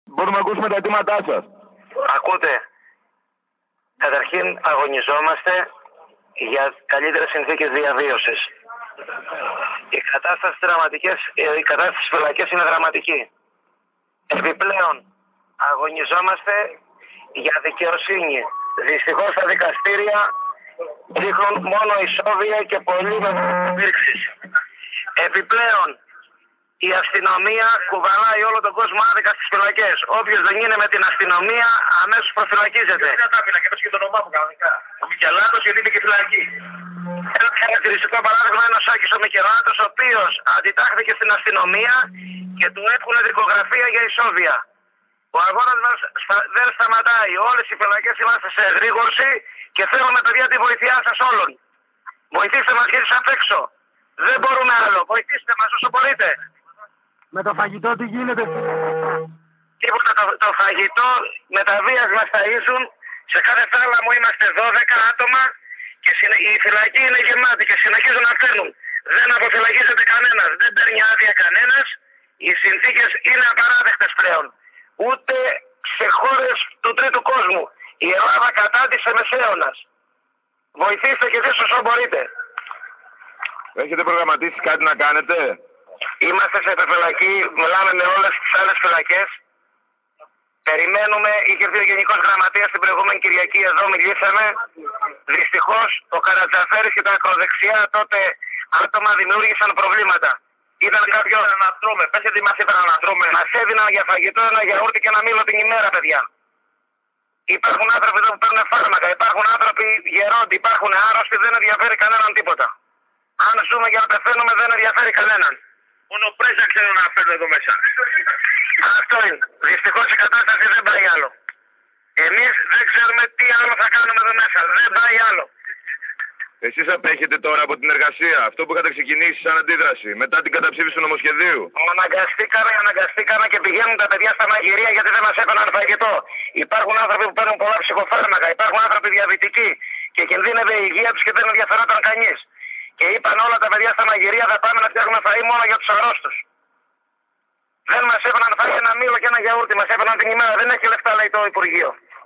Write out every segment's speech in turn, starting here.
Μπορούμε να ακούσουμε τα αιτήματά σας. Ακούτε. Καταρχήν αγωνιζόμαστε για καλύτερες συνθήκες διαβίωσης. Η κατάσταση στις φυλακές είναι δραματική. Επιπλέον αγωνιζόμαστε για δικαιοσύνη. Δυστυχώς τα δικαστήρια δείχνουν μόνο ισόβια και πολύ μεταξύ. Επιπλέον η αστυνομία κουβαλάει όλο τον κόσμο άδικα στις φυλακές. Όποιος δεν είναι με την αστυνομία αμέσως προφυλακίζεται. Δεν τα πήρα και πες και το όνομά μου κανονικά. Ο Μικελάτος γιατί είναι και φυλακή. Ένα χαρακτηριστικό παράδειγμα είναι ο Σάκης ο Μικελάτος, ο οποίος αντιτάχθηκε στην αστυνομία και του έχουν δικογραφία για ισόβια. Ο αγώνας μας δεν σταματάει. Όλες οι φυλακές είμαστε σε εγρήγορση και θέλουμε, παιδιά, τη βοήθειά σας όλων. Βοηθήστε μας γιατί απ' έξω. Δεν μπορούμε άλλο. Βοηθήστε μας όσο μπορείτε. Με το φαγητό τι γίνεται? Τίποτα, το φαγητό με τα βίας μας ταΐζουν. Σε κάθε θάλαμο είμαστε 12 άτομα και η φυλακή είναι γεμάτη και συνεχίζουν να φέρνουν. Δεν αποφυλακίζεται κανένας, δεν παίρνει άδεια κανένας. Οι συνθήκες είναι απαράδεκτες πλέον. Ούτε σε χώρες του τρίτου κόσμου. Η Ελλάδα κατάντησε μεσαίωνας. Βοηθήστε και εσείς όσο μπορείτε. Έχετε προγραμματίσει κάτι να κάνετε? Είμαστε σε επιφυλακή, μιλάμε με όλες τις άλλες φυλακές. Περιμένουμε, είχε έρθει ο Γενικός Γραμματέας την προηγούμενη Κυριακή, εδώ μιλήσαμε. Δυστυχώς ο Καρατζαφέρης και τα ακροδεξιά τότε άτομα δημιούργησαν προβλήματα. Ήταν κάποιο να τρώμε, πες γιατί μας έφεραν να τρώμε. Μας έδιναν για φαγητό ένα γιαούρτι και ένα μήλο την ημέρα, παιδιά. Υπάρχουν άνθρωποι εδώ που παίρνουν φάρμακα, υπάρχουν άνθρωποι γερόντοι, υπάρχουν άρρωστοι, δεν ενδιαφέρει κανέναν τίποτα. Αν ζούμε για να πεθαίνουμε δεν ενδιαφέρει κανέναν. Μόνο πρέζα ξέρω να φέρνω εδώ μέσα. Αυτό είναι. Δυστυχώς η κατάσταση δεν πάει άλλο. Εμείς δεν ξέρουμε τι άλλο θα κάνουμε εδώ μέσα. Δεν πάει άλλο. Εσείς απέχετε τώρα από την εργασία, αυτό που είχατε ξεκινήσει σαν αντίδραση, μετά την καταψήφιση του νομοσχεδίου. Αναγκαστήκαμε και πηγαίνουν τα παιδιά στα μαγειρία γιατί δεν μας έφεραν φαγητό. Υπάρχουν άνθρωποι που παίρνουν πολλά ψυχοφάρμακα, υπάρχουν άνθρωποι διαβητικοί και κινδύνευε η υγεία τους και δεν ενδιαφερόταν κανείς. Και είπαν όλα τα παιδιά στα μαγειρία θα πάμε να φτιάχνουμε φαΐ μόνο για τους αρρώστους. Δεν μας έφεραν φαΐ ένα μήλο και ένα γιαούρτι, μας έφεραν την ημέρα. Δεν έχει λεφτά, λέει το Υπουργείο.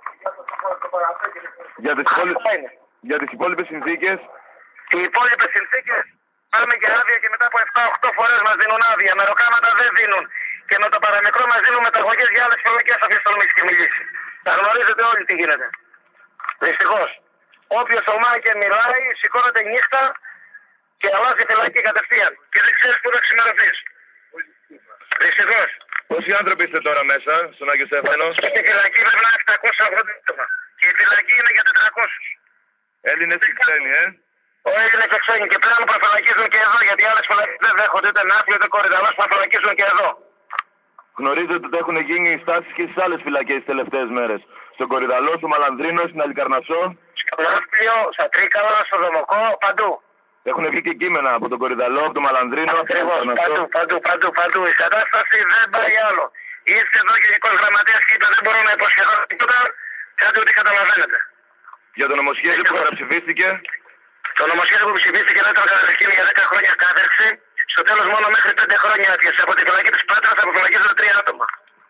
Για τις υπόλοιπες συνθήκες. Οι υπόλοιπες συνθήκες πάμε για άδεια και μετά από 7-8 φορές μας δίνουν άδεια. Μεροκάματα δεν δίνουν. Και με το παραμικρό μας δίνουν μεταγωγές για άλλες φυλακές αυτή τη στιγμή έχει μιλήσει. Τα γνωρίζετε όλοι τι γίνεται. Δυστυχώς. Όποιος ομάει και μιλάει, σηκώνεται νύχτα και αλλάζει φυλακή κατευθείαν. Και δεν ξέρεις πού θα ξημερωθείς. Δυστυχώς. Πόσοι άνθρωποι είστε τώρα μέσα στον Άγιο Στέφανο? Στη φυλακή πρέπει να είναι 780 άτομα. Και η φυλακή είναι για 400. Έλληνες και ξένοι, Ο Έλληνες και ξένοι και πλέον προφυλακίζουν και εδώ γιατί άλλες φυλακές δεν δέχονται ούτε ναύπλοι ούτε κορυδαλός που προφυλακίζουν και εδώ. Γνωρίζετε ότι έχουν γίνει στάσεις και στις άλλες φυλακές τις τελευταίες μέρες. Στον Κορυδαλό, στο Μαλανδρίνο, στην Αλικαρνασσό. Στο Ναύπλιο, στα Τρίκαλα, στο Δομοκό, παντού. Έχουν βγει και κείμενα από τον Κορυδαλό, από τον Μαλανδρίνο. Ακριβώς, παντού. Η κατάσταση δεν πάει άλλο. Ήρθε εδώ και ο Γενικός Γραμματέας και είπε δεν μπορώ να υποσχεθώ τίποτα, κάτι ότι καταλαβαίνετε. Για το νομοσχέδιο που καταψηφίστηκε. Το νομοσχέδιο που ψηφίστηκε ήταν καταρχήν για 10 χρόνια κάθερξη. Στο τέλος μόνο μέχρι 5 χρόνια άδειες. Από τη φυλακή της Πάτρας θα αποφυλακίζονται 3 άτομα.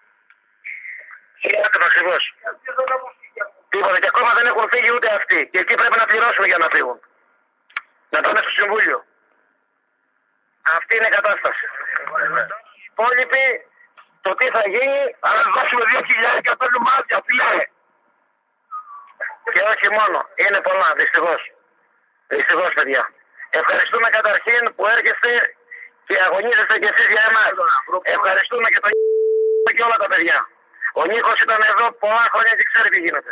3 άτομα ακριβώς. Τίποτα και ακόμα δεν έχουν φύγει ούτε αυτοί. Και εκεί πρέπει να πληρώσουμε για να φύγουν. Να πάνε στο Συμβούλιο. Αυτή είναι η κατάσταση. Οι υπόλοιποι το τι θα γίνει, αλλά δώσουμε 2.000 και παίρνουμε άδεια, φίλε. Και όχι μόνο. Είναι πολλά, δυστυχώς. Δυστυχώς, παιδιά. Ευχαριστούμε καταρχήν που έρχεστε και αγωνίζεστε κι εσείς για εμάς. Ευχαριστούμε και τον και όλα τα παιδιά. Ο Νίκος ήταν εδώ πολλά χρόνια και ξέρει τι γίνεται.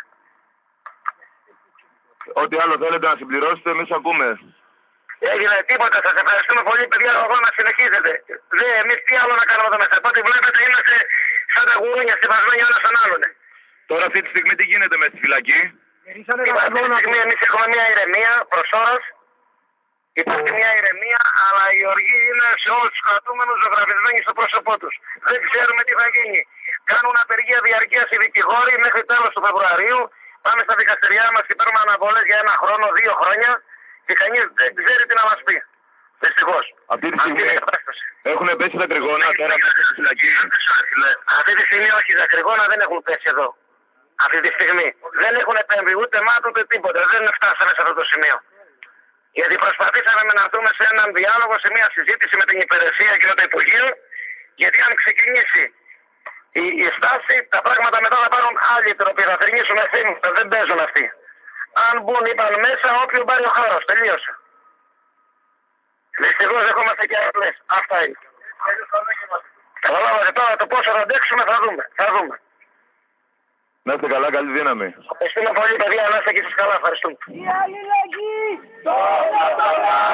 Ό,τι άλλο θέλετε να συμπληρώσετε, εμείς ακούμε. Έγινε τίποτα, σας ευχαριστούμε πολύ, παιδιά. Ο αγώνας συνεχίζεται. Εμείς τι άλλο να κάνουμε εδώ μέσα. Από ό,τι βλέπετε είμαστε σαν τα γουρούνια στιβασμένοι ένα στον άλλον. Τώρα αυτή τη στιγμή τι γίνεται μέσα στη φυλακή? Αυτή τη στιγμή εμείς έχουμε μια ηρεμία προς ώρας. Υπάρχει μια ηρεμία, αλλά η οργή είναι σε όλους τους κρατούμενους ζωγραφισμένοι στο πρόσωπό τους. Δεν ξέρουμε τι θα γίνει. Κάνουν απεργία διαρκείας οι δικηγόροι μέχρι τέλος του Φεβρουαρίου. Πάμε στα δικαστηριά μας και παίρνουμε αναβολές για 1 χρόνο, 2 χρόνια και κανείς δεν ξέρει τι να μας πει. Δυστυχώς. Αυτή τη στιγμή έπεσε. Έχουν πέσει τα κρυγόνα τώρα μέσα στη φυλακή. Αυτή τη στιγμή όχι, τα κρυγόνα δεν έχουν πέσει εδώ. Αυτή τη στιγμή. Δεν έχουν επέμβει ούτε μάτω ούτε τίποτα. Δεν φτάσαμε σε αυτό το σημείο. Γιατί προσπαθήσαμε να έρθουμε σε έναν διάλογο, σε μια συζήτηση με την υπηρεσία και με το Υπουργείο. Γιατί αν ξεκινήσει η στάση, τα πράγματα μετά θα πάρουν άλλη τροπή. Θα θρηνήσουν ευθύνη. Δεν παίζουν αυτοί. Αν μπουν, είπαν μέσα, όποιον πάρει ο χάρος. Τελείωσε. Δυστυχώς δεχόμαστε και άλλες. Αυτά είναι. Καταλάβατε τώρα το πόσο θα αντέξουμε, θα δούμε. Να είστε καλά, καλή δύναμη. Ευχαριστούμε πολύ, παιδιά. Να είστε και εσείς καλά. Ευχαριστούμε. Η αλληλεγγύη!